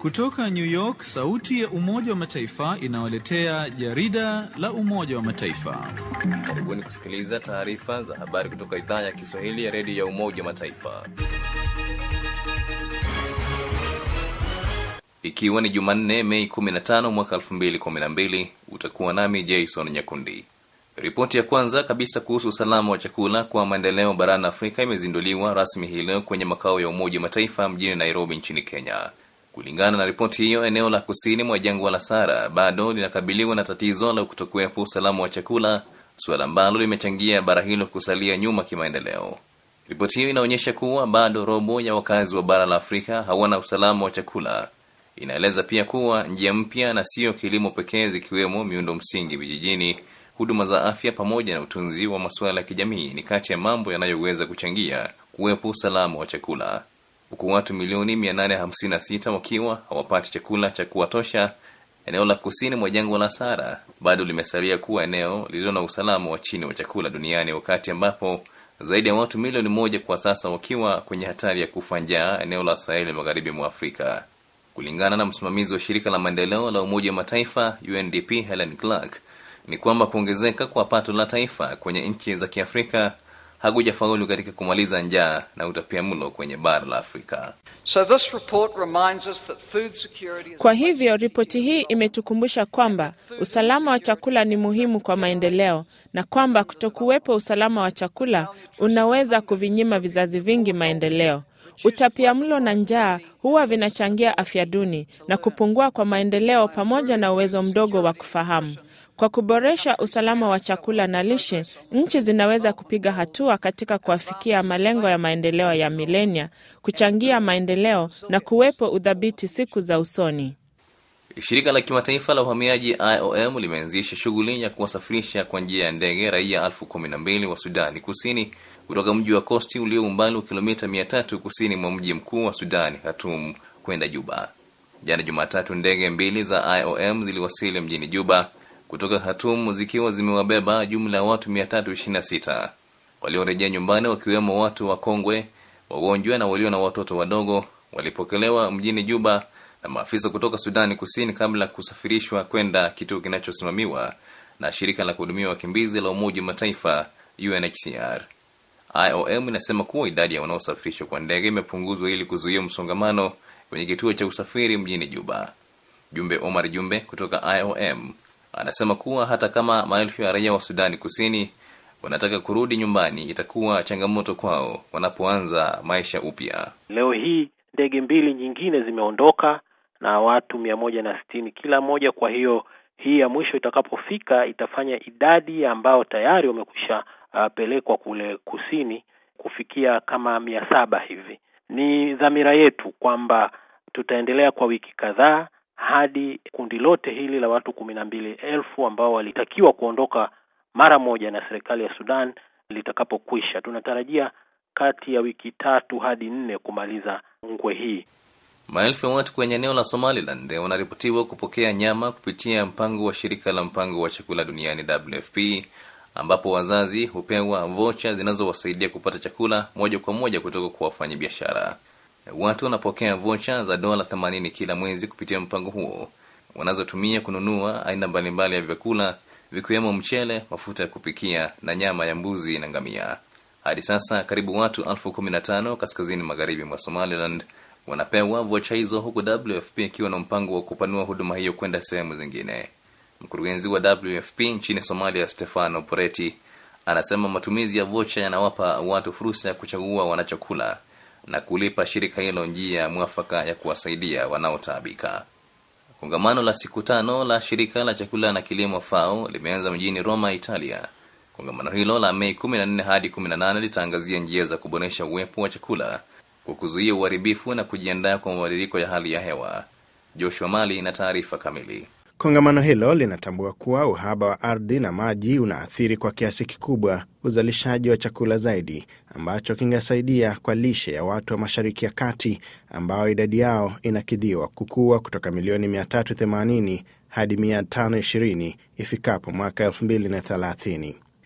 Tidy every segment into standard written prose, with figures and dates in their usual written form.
Kutoka New York, sauti ya Umoja wa Mataifa inawaletea jarida la Umoja wa Mataifa. Karibuni kusikiliza taarifa za habari kutoka idhaa ya Kiswahili ya redio ya Umoja wa Mataifa. Ikiwa ni Jumanne, Mei 15 mwaka 2012, utakuwa nami Jason Nyakundi. Ripoti ya kwanza kabisa kuhusu usalama wa chakula kwa maendeleo barani Afrika imezinduliwa rasmi hii leo kwenye makao ya Umoja wa Mataifa mjini Nairobi nchini Kenya. Kulingana na ripoti hiyo, eneo la kusini mwa jangwa la Sahara bado linakabiliwa na tatizo la kutokuwepo usalama wa chakula, suala ambalo limechangia bara hilo kusalia nyuma kimaendeleo. Ripoti hiyo inaonyesha kuwa bado robo ya wakazi wa bara la Afrika hawana usalama wa chakula. Inaeleza pia kuwa njia mpya na sio kilimo pekee, zikiwemo miundo msingi vijijini, huduma za afya pamoja na utunzi wa masuala ya kijamii ni kati ya mambo yanayoweza kuchangia kuwepo usalama wa chakula. Huku watu milioni 856 wakiwa hawapati chakula cha kuwatosha, eneo la kusini mwa jangwa la Sahara bado limesalia kuwa eneo lililo na usalama wa chini wa chakula duniani, wakati ambapo zaidi ya watu milioni 1 kwa sasa wakiwa kwenye hatari ya kufa njaa eneo la Sahel magharibi mwa Afrika. Kulingana na msimamizi wa shirika la maendeleo la Umoja wa Mataifa UNDP Helen Clark, ni kwamba kuongezeka kwa pato la taifa kwenye nchi za Kiafrika hakujafaulu katika kumaliza njaa na utapiamlo kwenye bara la Afrika. Kwa hivyo ripoti hii imetukumbusha kwamba usalama wa chakula ni muhimu kwa maendeleo, na kwamba kutokuwepo usalama wa chakula unaweza kuvinyima vizazi vingi maendeleo. Utapiamlo na njaa huwa vinachangia afya duni na kupungua kwa maendeleo pamoja na uwezo mdogo wa kufahamu. Kwa kuboresha usalama wa chakula na lishe, nchi zinaweza kupiga hatua katika kuafikia malengo ya maendeleo ya milenia, kuchangia maendeleo na kuwepo udhabiti siku za usoni. Shirika la kimataifa la uhamiaji IOM limeanzisha shughuli ya kuwasafirisha kwa njia ya ndege raia 12,000 wa Sudani Kusini kutoka mji wa Kosti ulio umbali wa kilomita 300 kusini mwa mji mkuu wa Sudani, Khartoum, kwenda Juba. Jana Jumatatu, ndege 2 za IOM ziliwasili mjini Juba kutoka Khartoum zikiwa zimewabeba jumla ya watu 326. Waliorejea nyumbani, wakiwemo watu wakongwe, wagonjwa na walio na watoto wadogo, walipokelewa mjini Juba na maafisa kutoka Sudani Kusini kabla kusafirishwa kwenda kituo kinachosimamiwa na shirika la kuhudumia wakimbizi la Umoja wa Mataifa UNHCR. IOM inasema kuwa idadi ya wanaosafirishwa kwa ndege imepunguzwa ili kuzuia msongamano kwenye kituo cha usafiri mjini Juba. Jumbe Omar Jumbe kutoka IOM anasema kuwa hata kama maelfu ya raia wa Sudani Kusini wanataka kurudi nyumbani, itakuwa changamoto kwao wanapoanza maisha upya. Leo hii ndege 2 nyingine zimeondoka na watu 160 kila moja. Kwa hiyo hii ya mwisho itakapofika itafanya idadi ambao tayari wamekwisha pelekwa kule kusini kufikia kama 700 hivi. Ni dhamira yetu kwamba tutaendelea kwa wiki kadhaa hadi kundi lote hili la watu 12,000 ambao walitakiwa kuondoka mara moja na serikali ya Sudan litakapokwisha. Tunatarajia kati ya wiki 3 hadi 4 kumaliza ngwe hii. Maelfu ya watu kwenye eneo la Somaliland wanaripotiwa kupokea nyama kupitia mpango wa shirika la mpango wa chakula duniani WFP, ambapo wazazi hupewa vocha zinazowasaidia kupata chakula moja kwa moja kutoka kwa wafanyabiashara. Watu wanapokea vocha za $80 kila mwezi kupitia mpango huo, wanazotumia kununua aina mbalimbali ya vyakula vikiwemo mchele, mafuta ya kupikia na nyama ya mbuzi na ngamia. Hadi sasa karibu watu 15,000 kaskazini magharibi mwa Somaliland wanapewa vocha hizo, huku WFP ikiwa na mpango wa kupanua huduma hiyo kwenda sehemu zingine. Mkurugenzi wa WFP nchini Somalia, Stefano Poretti, anasema matumizi ya vocha yanawapa watu fursa ya kuchagua wanachokula na kulipa shirika hilo njia mwafaka ya kuwasaidia wanaotaabika. Kongamano la siku 5 la shirika la chakula na kilimo FAO limeanza mjini Roma, Italia. Kongamano hilo la Mei 14 hadi 18 litaangazia njia za kuboresha uwepo wa chakula kwa kuzuia uharibifu na kujiandaa kwa mabadiliko ya hali ya hewa. Joshua Mali na taarifa kamili. Kongamano hilo linatambua kuwa uhaba wa ardhi na maji unaathiri kwa kiasi kikubwa uzalishaji wa chakula zaidi, ambacho kingesaidia kwa lishe ya watu wa Mashariki ya Kati ambao idadi yao inakidhiwa kukua kutoka milioni 380 hadi 520 ifikapo mwaka 2030.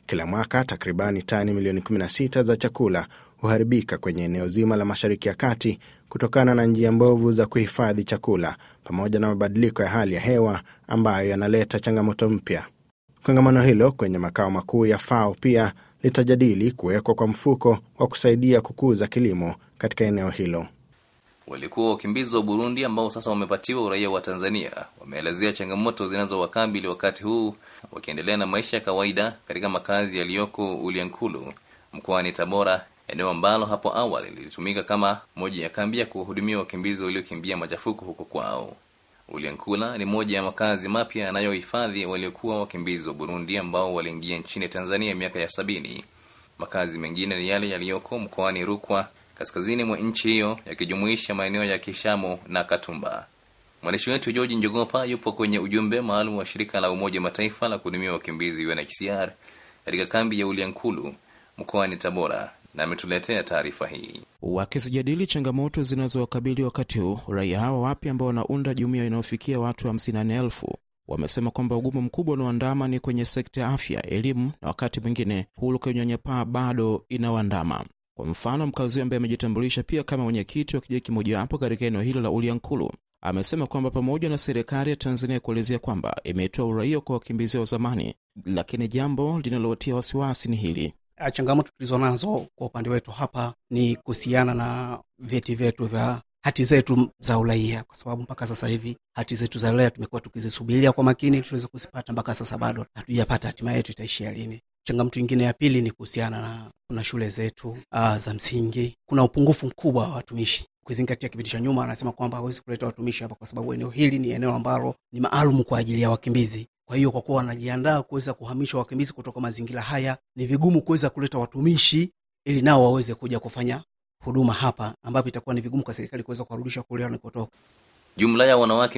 Kila mwaka takribani tani milioni 16 za chakula huharibika kwenye eneo zima la Mashariki ya Kati kutokana na njia mbovu za kuhifadhi chakula pamoja na mabadiliko ya hali ya hewa ambayo yanaleta changamoto mpya. Kongamano hilo kwenye makao makuu ya FAO pia litajadili kuwekwa kwa mfuko wa kusaidia kukuza kilimo katika eneo hilo. Walikuwa wakimbizi wa Burundi ambao sasa wamepatiwa uraia wa Tanzania wameelezea changamoto zinazowakabili wakati huu wakiendelea na maisha ya kawaida katika makazi yaliyoko Uliankulu mkoani Tabora, eneo ambalo hapo awali lilitumika kama moja ya kambi ya kuwahudumia wakimbizi waliokimbia machafuko huko kwao. Uliankula ni moja ya makazi mapya yanayohifadhi waliokuwa wakimbizi wa Burundi ambao waliingia nchini Tanzania miaka ya 70. Makazi mengine ni yale yaliyoko mkoani Rukwa kaskazini mwa nchi hiyo, yakijumuisha maeneo ya Kishamo na Katumba. Mwandishi wetu George Njogopa yupo kwenye ujumbe maalum wa shirika la Umoja Mataifa la kuhudumia wakimbizi UNHCR katika kambi ya Uliankulu mkoani Tabora na ametuletea taarifa hii. Wakizijadili changamoto zinazowakabili wakati huu, raia hawa wapya ambao wanaunda jumuiya inayofikia watu 54,000 wamesema kwamba ugumu mkubwa unaoandama ni kwenye sekta ya afya, elimu na wakati mwingine huluka unyanyapaa bado inawaandama. Kwa mfano, mkazi ambaye amejitambulisha pia kama mwenyekiti wa kijiji kimojawapo katika eneo hilo la Uliankulu amesema kwamba pamoja na serikali ya Tanzania kuelezea kwamba imetoa uraia kwa wakimbizi wa zamani, lakini jambo linalowatia wasiwasi ni hili. Changamoto tulizonazo kwa upande wetu hapa ni kuhusiana na vyeti vyetu vya hati zetu za uraia, kwa sababu mpaka sasa hivi hati zetu za uraia tumekuwa tukizisubiria kwa makini tuweze kuzipata, mpaka sasa bado hatujapata hatima yetu itaishia lini. Changamoto nyingine ya pili ni kuhusiana na kuna shule zetu za msingi, kuna upungufu mkubwa wa watumishi. Kuzingatia kipindi cha nyuma anasema kwamba hawezi kuleta watumishi hapa kwa sababu eneo hili ni eneo ambalo ni maalum kwa ajili ya wakimbizi. Kwa hiyo kwa kuwa wanajiandaa kuweza kuhamisha wakimbizi kutoka mazingira haya, ni vigumu kuweza kuleta watumishi ili nao waweze kuja kufanya huduma hapa, ambapo itakuwa ni vigumu kwa serikali kuweza kuwarudisha kule wanakotoka. Jumla ya wanawake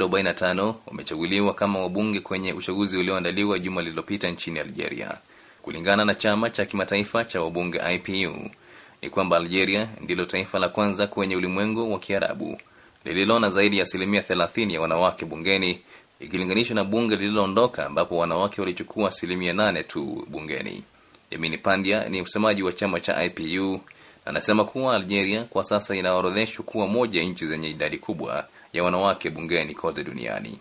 145 wamechaguliwa kama wabunge kwenye uchaguzi ulioandaliwa juma lililopita nchini Algeria. Kulingana na chama cha kimataifa cha wabunge IPU, ni kwamba Algeria ndilo taifa la kwanza kwenye ulimwengu wa Kiarabu lililo na zaidi ya 30% ya wanawake bungeni, ikilinganishwa na bunge lililoondoka ambapo wanawake walichukua 8% tu bungeni. Yamini Pandia ni msemaji wa chama cha IPU, anasema kuwa Algeria kwa sasa inaorodheshwa kuwa moja ya nchi zenye idadi kubwa ya wanawake bungeni kote duniani.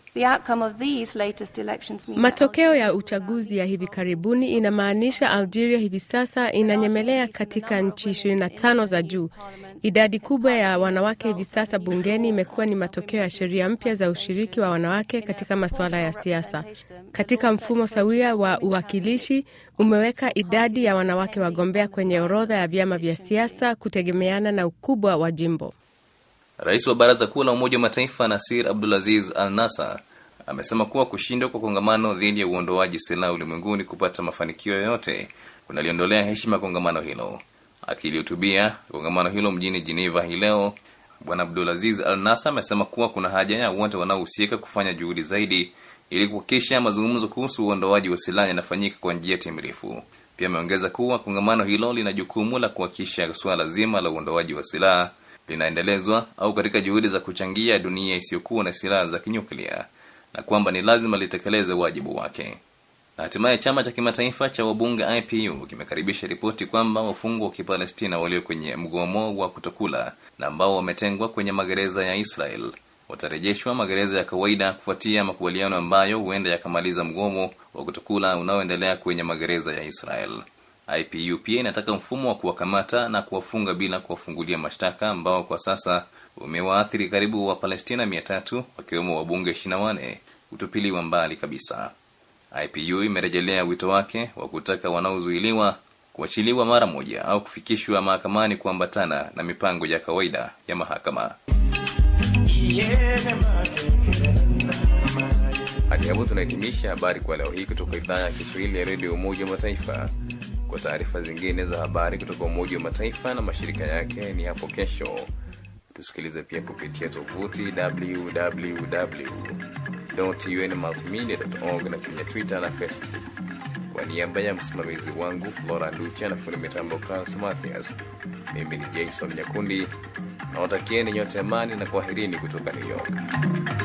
Matokeo ya uchaguzi ya hivi karibuni inamaanisha Algeria hivi sasa inanyemelea katika nchi 25 za juu. Idadi kubwa ya wanawake hivi sasa bungeni imekuwa ni matokeo ya sheria mpya za ushiriki wa wanawake katika masuala ya siasa. Katika mfumo sawia wa uwakilishi umeweka idadi ya wanawake wagombea kwenye orodha ya vyama vya siasa kutegemeana na ukubwa wa jimbo. Rais wa Baraza Kuu la Umoja wa Mataifa Nasir Abdulaziz Al-Nassar amesema kuwa kushindwa kwa kongamano dhidi ya uondoaji silaha ulimwenguni kupata mafanikio yoyote kunaliondolea heshima kongamano hilo. Akilihutubia kongamano hilo mjini Geneva hii leo, Bwana Abdulaziz Al-Nassar amesema kuwa kuna haja ya wote wanaohusika kufanya juhudi zaidi ili kuhakikisha mazungumzo kuhusu uondoaji wa silaha yanafanyika kwa njia timilifu. Pia ameongeza kuwa kongamano hilo lina jukumu la kuhakikisha suala zima la uondoaji wa silaha linaendelezwa au katika juhudi za kuchangia dunia isiyokuwa na silaha za kinyuklia, na kwamba ni lazima litekeleze wajibu wake. Na hatimaye chama cha kimataifa cha wabunge IPU kimekaribisha ripoti kwamba wafungwa wa Kipalestina walio kwenye mgomo wa kutokula na ambao wametengwa kwenye magereza ya Israel watarejeshwa magereza ya kawaida kufuatia makubaliano ambayo huenda yakamaliza mgomo wa kutokula unaoendelea kwenye magereza ya Israel. IPU pia inataka mfumo wa kuwakamata na kuwafunga bila kuwafungulia mashtaka ambao kwa sasa umewaathiri karibu wa Palestina 300 wakiwemo wabunge 24 kutupiliwa mbali kabisa. IPU imerejelea wito wake wa kutaka wanaozuiliwa kuachiliwa mara moja au kufikishwa mahakamani kuambatana na mipango ya kawaida ya mahakama. Hadi hapo tunahitimisha habari kwa leo hii kutoka idhaa ya Kiswahili ya Radio Umoja wa Mataifa. Kwa taarifa zingine za habari kutoka Umoja wa Mataifa na mashirika yake ni hapo kesho. Tusikilize pia kupitia tovuti www.unmultimedia.org na kwenye Twitter na Facebook. Kwa niaba ya msimamizi wangu Flora Nducha na fundi mitambo Carlos Mathias, mimi ni Jason Nyakundi, nawatakieni nyote amani na kwaherini kutoka New York.